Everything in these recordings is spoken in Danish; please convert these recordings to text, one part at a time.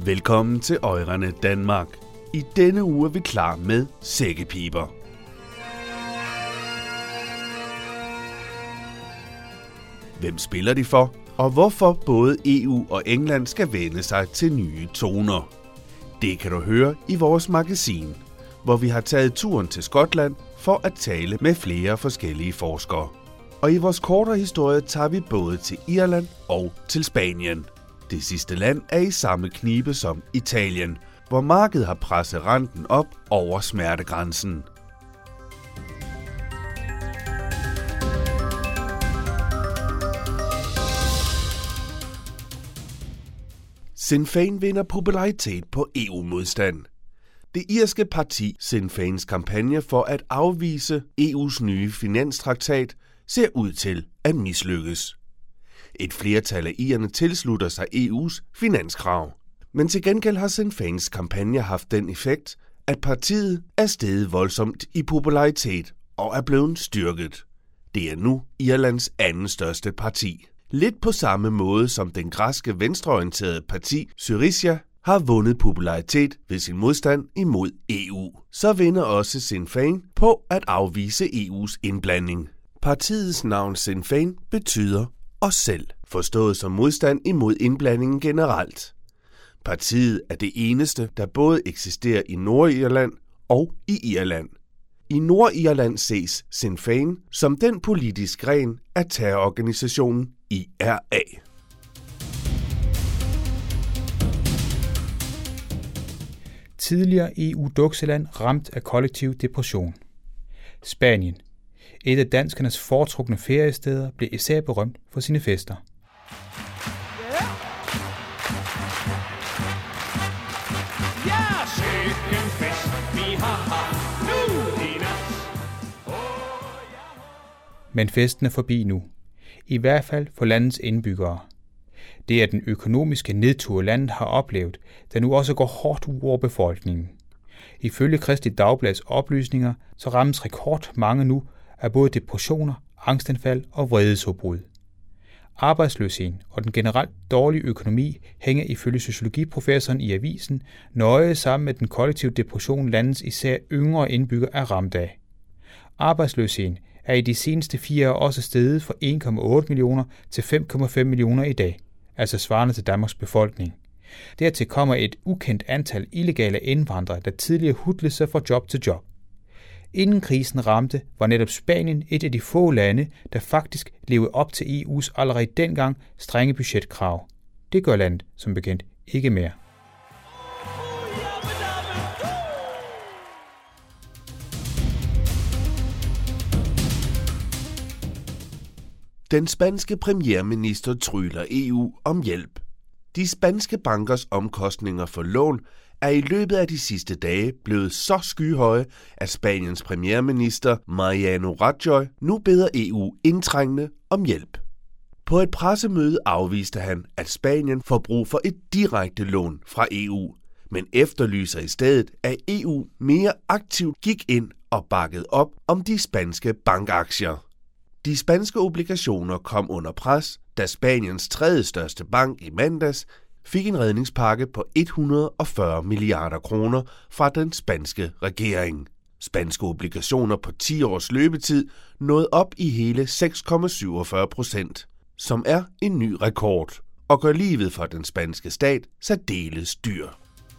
Velkommen til Øjrene Danmark. I denne uge er vi klar med sækkepiber. Hvem spiller de for, og hvorfor både EU og England skal vende sig til nye toner? Det kan du høre i vores magasin, hvor vi har taget turen til Skotland for at tale med flere forskellige forskere. Og i vores kortere historie tager vi både til Irland og til Spanien. Det sidste land er i samme knibe som Italien, hvor markedet har presset renten op over smertegrænsen. Sinn Féin vinder popularitet på EU-modstand. Det irske parti Sinn Féins kampagne for at afvise EU's nye finanstraktat ser ud til at mislykkes. Et flertal af irerne tilslutter sig EU's finanskrav. Men til gengæld har Sinn Féins kampagne haft den effekt, at partiet er steget voldsomt i popularitet og er blevet styrket. Det er nu Irlands anden største parti. Lidt på samme måde som den græske venstreorienterede parti Syriza har vundet popularitet ved sin modstand imod EU. Så vinder også Sinn Féin på at afvise EU's indblanding. Partiets navn Sinn Féin betyder os selv, forstået som modstand imod indblandingen generelt. Partiet er det eneste, der både eksisterer i Nordirland og i Irland. I Nordirland ses Sinn Féin som den politiske gren af terrororganisationen IRA. Tidligere EU-dukseland ramt af kollektiv depression. Spanien, et af danskernes foretrukne feriesteder, blev især berømt for sine fester. Men festen er forbi nu. I hvert fald for landets indbyggere. Det er den økonomiske nedtur, landet har oplevet, der nu også går hårdt ud over befolkningen. Ifølge Kristi Dagblads oplysninger, så rammes rekordmange nu af både depressioner, angstanfald og vredesudbrud. Arbejdsløsheden og den generelt dårlige økonomi hænger ifølge sociologiprofessoren i avisen nøje sammen med den kollektive depression, landets især yngre indbyggere er ramt af. Arbejdsløsheden er i de seneste 4 år også steget fra 1,8 millioner til 5,5 millioner i dag, altså svarende til Danmarks befolkning. Dertil kommer et ukendt antal illegale indvandrere, der tidligere hudlede sig fra job til job. Inden krisen ramte, var netop Spanien et af de få lande, der faktisk levede op til EU's allerede dengang strenge budgetkrav. Det gør landet, som bekendt, ikke mere. Den spanske premierminister tryller EU om hjælp. De spanske bankers omkostninger for lån er i løbet af de sidste dage blevet så skyhøje, at Spaniens premierminister Mariano Rajoy nu beder EU indtrængende om hjælp. På et pressemøde afviste han, at Spanien får brug for et direkte lån fra EU, men efterlyser i stedet, at EU mere aktivt gik ind og bakkede op om de spanske bankaktier. De spanske obligationer kom under pres, da Spaniens tredje største bank i mandags fik en redningspakke på 140 milliarder kroner fra den spanske regering. Spanske obligationer på 10 års løbetid nåede op i hele 6,47%, som er en ny rekord, og gør livet for den spanske stat særdeles dyr.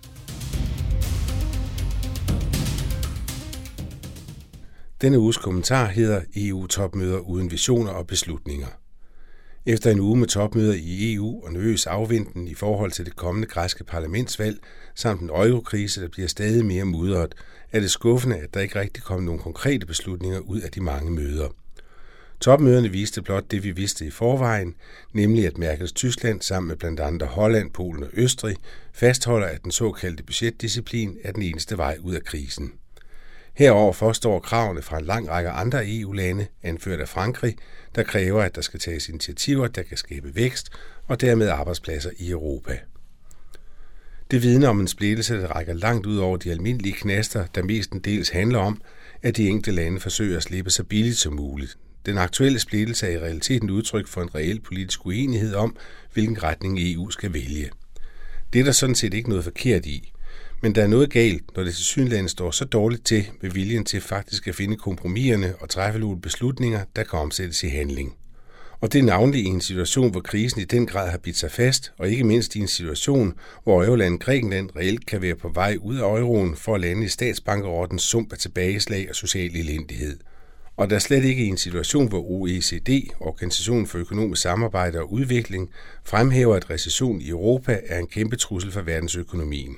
Denne uges kommentar hedder EU-topmøder uden visioner og beslutninger. Efter en uge med topmøder i EU og nervøs afventen i forhold til det kommende græske parlamentsvalg, samt en eurokrise, der bliver stadig mere mudret, er det skuffende, at der ikke rigtig kom nogen konkrete beslutninger ud af de mange møder. Topmøderne viste blot det, vi vidste i forvejen, nemlig at Merkels Tyskland sammen med blandt andre Holland, Polen og Østrig fastholder, at den såkaldte budgetdisciplin er den eneste vej ud af krisen. Herover forstår kravene fra en lang række andre EU-lande, anført af Frankrig, der kræver, at der skal tages initiativer, der kan skabe vækst og dermed arbejdspladser i Europa. Det vidner om en splittelse, der rækker langt ud over de almindelige knaster, der mestendels handler om, at de enkelte lande forsøger at slippe så billigt som muligt. Den aktuelle splittelse er i realiteten udtryk for en reel politisk uenighed om, hvilken retning EU skal vælge. Det er der sådan set ikke noget forkert i. Men der er noget galt, når det tilsyneladende står så dårligt til med viljen til faktisk at finde kompromiserne og træffe nogle beslutninger, der kan omsættes i handling. Og det er navnlig i en situation, hvor krisen i den grad har bidt sig fast, og ikke mindst i en situation, hvor eurolandet Grækenland reelt kan være på vej ud af euroen for at lande i statsbankerottens sump af tilbageslag og social elendighed. Og der er slet ikke i en situation, hvor OECD, Organisationen for Økonomisk Samarbejde og Udvikling, fremhæver, at recession i Europa er en kæmpe trussel for verdensøkonomien.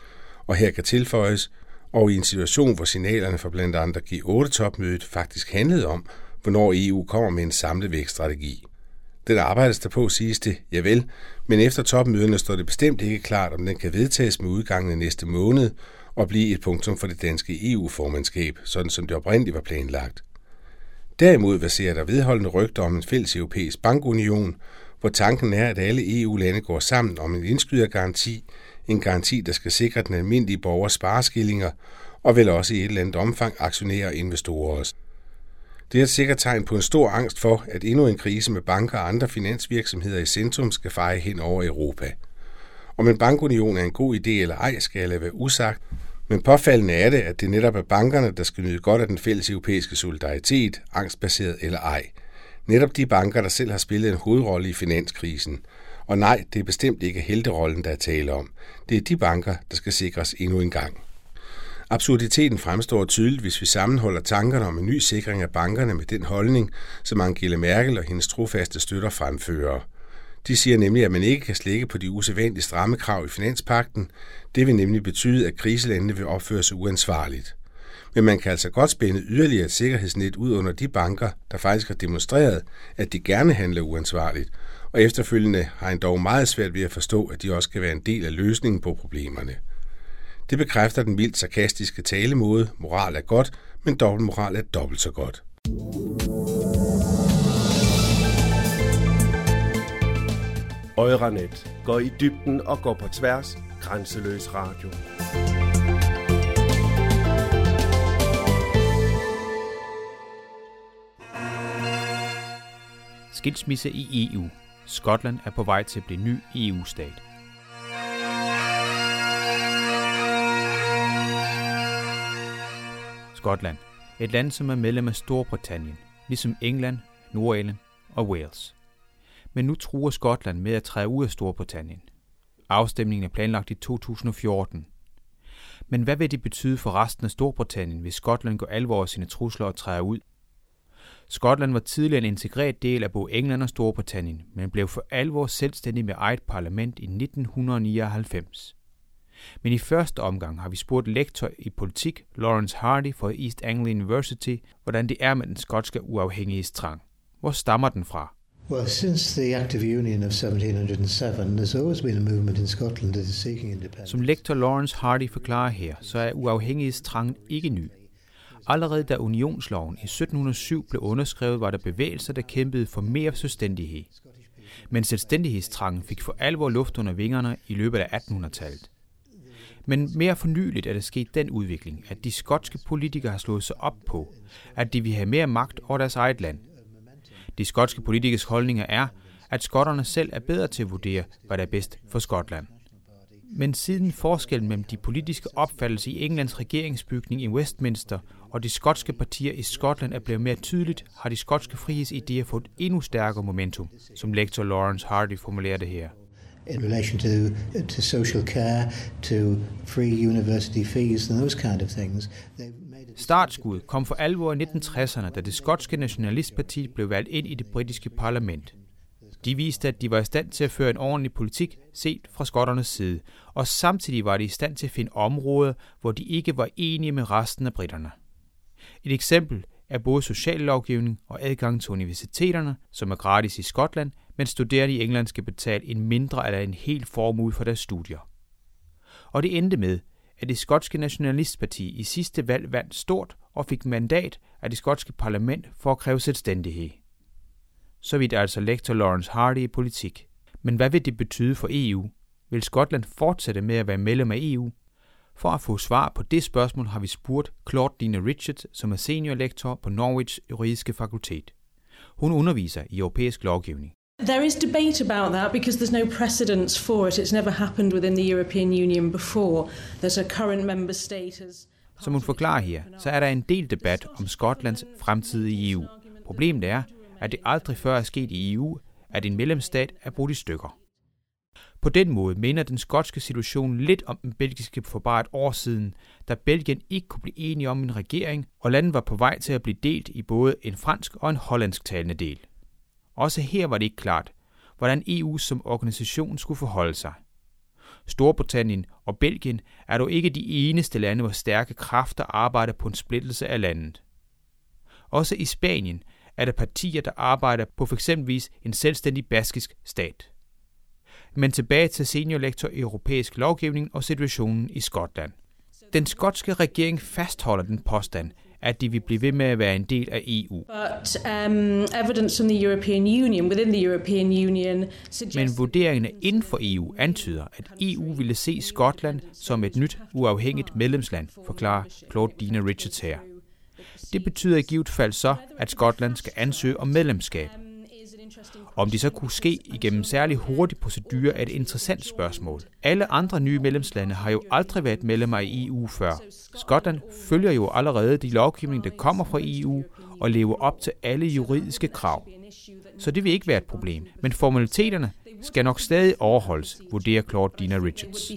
Og her kan tilføjes, og i en situation, hvor signalerne fra blandt andre G8-topmødet faktisk handlede om, hvornår EU kommer med en samlet vækststrategi. Den arbejdes der på, siges det, javel, men efter topmøderne står det bestemt ikke klart, om den kan vedtages med udgangen af næste måned og blive et punktum for det danske EU-formandskab, sådan som det oprindeligt var planlagt. Derimod verserer der vedholdende rygter om en fælles europæisk bankunion, hvor tanken er, at alle EU-lande går sammen om en indskydergaranti, en garanti, der skal sikre den almindelige borgers spareskillinger, og vel også i et eller andet omfang aktionærer og investorer også. Det er et sikkert tegn på en stor angst for, at endnu en krise med banker og andre finansvirksomheder i centrum skal feje hen over Europa. Om en bankunion er en god idé eller ej, skal jeg lade være usagt, men påfaldende er det, at det netop er bankerne, der skal nyde godt af den fælles europæiske solidaritet, angstbaseret eller ej. Netop de banker, der selv har spillet en hovedrolle i finanskrisen. Og nej, det er bestemt ikke helterollen, der er tale om. Det er de banker, der skal sikres endnu en gang. Absurditeten fremstår tydeligt, hvis vi sammenholder tankerne om en ny sikring af bankerne med den holdning, som Angela Merkel og hendes trofaste støtter fremfører. De siger nemlig, at man ikke kan slække på de usædvanligt stramme krav i finanspagten. Det vil nemlig betyde, at kriselandene vil opføre sig uansvarligt. Men man kan altså godt spænde yderligere et sikkerhedsnet ud under de banker, der faktisk har demonstreret, at de gerne handler uansvarligt, og efterfølgende har en dog meget svært ved at forstå, at de også kan være en del af løsningen på problemerne. Det bekræfter den vildt sarkastiske talemåde, moral er godt, men dobbeltmoral er dobbelt så godt. Euranet går i dybden og går på tværs. Grænseløs radio. Skilsmisse i EU. Skotland er på vej til at blive ny EU-stat. Skotland. Et land, som er medlem af Storbritannien, ligesom England, Nordirland og Wales. Men nu truer Skotland med at træde ud af Storbritannien. Afstemningen er planlagt i 2014. Men hvad vil det betyde for resten af Storbritannien, hvis Skotland går alvor af sine trusler og træder ud? Skotland var tidligere en integreret del af både England og Storbritannien, men blev for alvor selvstændig med eget parlament i 1999. Men i første omgang har vi spurgt lektor i politik Lawrence Hardy fra East Anglia University, hvordan det er med den skotske uafhængighedstrang. Hvor stammer den fra? Well, since the Act of Union of 1707, there's always been a movement in Scotland that is seeking independence. Som lektor Lawrence Hardy forklarer her, så er uafhængighedstrangen ikke ny. Allerede da unionsloven i 1707 blev underskrevet, var der bevægelser, der kæmpede for mere selvstændighed. Men selvstændighedstrangen fik for alvor luft under vingerne i løbet af 1800-tallet. Men mere fornyeligt er der sket den udvikling, at de skotske politikere har slået sig op på, at de vil have mere magt over deres eget land. De skotske politikers holdninger er, at skotterne selv er bedre til at vurdere, hvad der er bedst for Skotland. Men siden forskellen mellem de politiske opfattelser i Englands regeringsbygning i Westminster og de skotske partier i Skotland er blevet mere tydeligt, har de skotske frihedsidéer fået endnu stærkere momentum, som lektor Lawrence Hardy formulerer det her. In relation to social care, to free university fees and those kind of things. Startskuddet kom for alvor i 1960'erne, da det skotske nationalistparti blev valgt ind i det britiske parlament. De viste, at de var i stand til at føre en ordentlig politik set fra skotternes side, og samtidig var de i stand til at finde områder, hvor de ikke var enige med resten af briterne. Et eksempel er både sociallovgivning og adgang til universiteterne, som er gratis i Skotland, men studerende i England skal betale en mindre eller en hel formue for deres studier. Og det endte med, at det skotske nationalistparti i sidste valg vandt stort og fik mandat af det skotske parlament for at kræve selvstændighed. Så vidt altså lektor Lawrence Hardy i politik. Men hvad vil det betyde for EU? Vil Skotland fortsætte med at være medlem af EU? For at få svar på det spørgsmål har vi spurgt Claudine Richards, som er seniorlektor på Norwich Juridiske Fakultet. Hun underviser i europæisk lovgivning. There is debate about that because there's no precedence for it. It's never happened within the European Union before that a current member state has... Som hun forklarer her, så er der en del debat om Skotlands fremtid i EU. Problemet er, at det aldrig før er sket i EU, at en medlemsstat er brudt i stykker. På den måde minder den skotske situation lidt om den belgiske for bare et år siden, da Belgien ikke kunne blive enige om en regering, og landet var på vej til at blive delt i både en fransk og en hollandsk talende del. Også her var det ikke klart, hvordan EU som organisation skulle forholde sig. Storbritannien og Belgien er dog ikke de eneste lande, hvor stærke kræfter arbejder på en splittelse af landet. Også i Spanien er der partier, der arbejder på f.eks. en selvstændig baskisk stat. Men tilbage til seniorlektor i europæisk lovgivning og situationen i Skotland. Den skotske regering fastholder den påstand, at de vil blive ved med at være en del af EU. Evidence from the European Union, within the European Union, men vurderingerne inden for EU antyder, at EU ville se Skotland som et nyt uafhængigt medlemsland, forklarer Claude Dina Richards her. Det betyder i givet fald så, at Skotland skal ansøge om medlemskab. Om det så kunne ske igennem særlig hurtig procedure er et interessant spørgsmål. Alle andre nye medlemslande har jo aldrig været medlemmer i EU før. Skotland følger jo allerede de lovgivning, der kommer fra EU og lever op til alle juridiske krav. Så det vil ikke være et problem. Men formaliteterne skal nok stadig overholdes, vurderer Claude Dina Richards.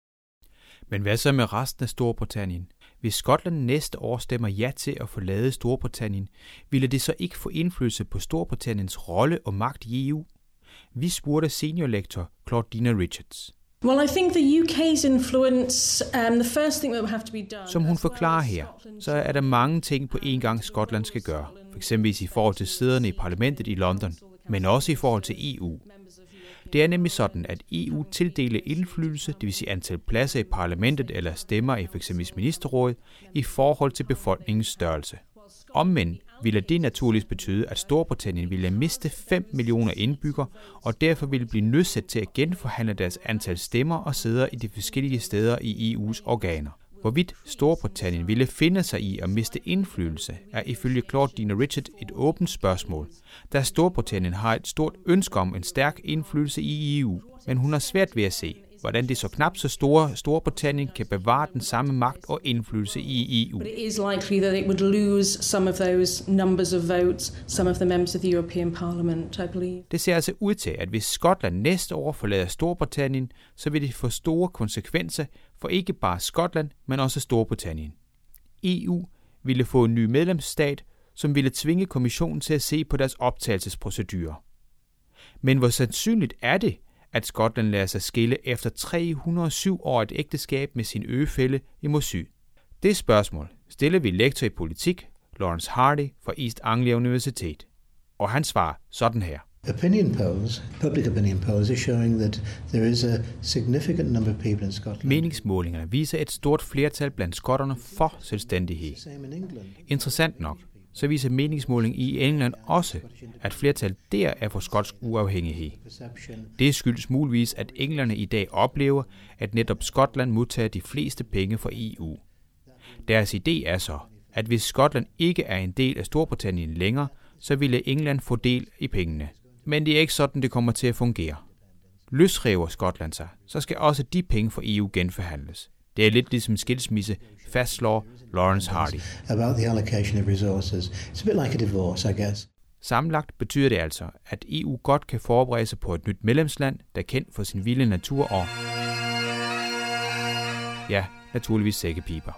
Men hvad så med resten af Storbritannien? Hvis Skotland næste år stemmer ja til at forlade Storbritannien, ville det så ikke få indflydelse på Storbritanniens rolle og magt i EU? Vi spurgte seniorlektor Claude Dina Richards. Well, I think the UK's influence, the first thing that will have to be done. Som hun forklarer her, så er der mange ting på én gang Skotland skal gøre. For eksempel i forhold til sæderne i parlamentet i London, men også i forhold til EU. Det er nemlig sådan, at EU tildeler indflydelse, det vil sige antal pladser i parlamentet eller stemmer i f.eks. ministerrådet, i forhold til befolkningens størrelse. Omvendt ville det naturligvis betyde, at Storbritannien ville miste 5 millioner indbyggere, og derfor ville blive nødsaget til at genforhandle deres antal stemmer og sæder i de forskellige steder i EU's organer. Hvorvidt Storbritannien ville finde sig i at miste indflydelse, er ifølge Claude Dina Richards et åbent spørgsmål, da Storbritannien har et stort ønske om en stærk indflydelse i EU, men hun har svært ved at se, hvordan det så knap så store Storbritannien kan bevare den samme magt og indflydelse i EU. But it is likely that it would lose some of those numbers of votes, some of the members of the European Parliament, I believe. Det ser altså ud til, at hvis Skotland næste år forlader Storbritannien, så vil det få store konsekvenser for ikke bare Skotland, men også Storbritannien. EU ville få en ny medlemsstat, som ville tvinge kommissionen til at se på deres optagelsesprocedurer. Men hvor sandsynligt er det, at Skotland lader sig skille efter 307 år et ægteskab med sin øgefælle i Mossy? Det spørgsmål stiller vi lektor i politik, Lawrence Hardy fra East Anglia Universitet. Og han svarer sådan her. Public opinion polls are showing that there is a significant number of people in Scotland. Meningsmålingerne viser et stort flertal blandt skotterne for selvstændighed. Interessant nok, så viser meningsmåling i England også, at flertallet der er for skotsk uafhængighed. Det skyldes muligvis, at englænderne i dag oplever, at netop Skotland modtager de fleste penge fra EU. Deres idé er så, at hvis Skotland ikke er en del af Storbritannien længere, så ville England få del i pengene. Men det er ikke sådan, det kommer til at fungere. Løsriver Skotland sig, så skal også de penge fra EU genforhandles. Det er lidt ligesom en skilsmisse, fastslår Lawrence Hardy. About the allocation of resources. It's a bit like a divorce, I guess. Sammenlagt betyder det altså, at EU godt kan forberede sig på et nyt medlemsland, der er kendt for sin vilde natur og... ja, naturligvis sækkepiber.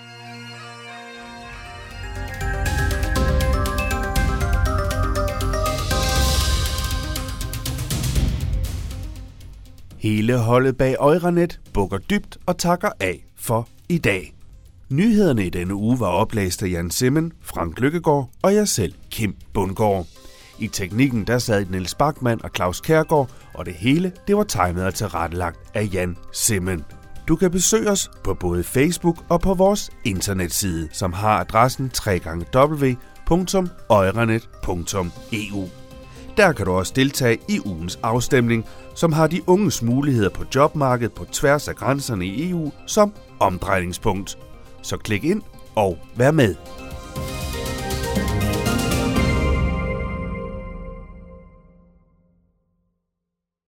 Hele holdet bag Euranet bukker dybt og takker af for i dag. Nyhederne i denne uge var oplæst af Jan Simmen, Frank Lykkegaard og jeg selv, Kim Bundgaard. I teknikken der sad Niels Bachmann og Claus Kjærgaard, og det hele det var tegnet og tilrettelagt af Jan Simmen. Du kan besøge os på både Facebook og på vores internetside, som har adressen www.euranet.eu. Der kan du også deltage i ugens afstemning, som har de unges muligheder på jobmarkedet på tværs af grænserne i EU som omdrejningspunkt. Så klik ind og vær med.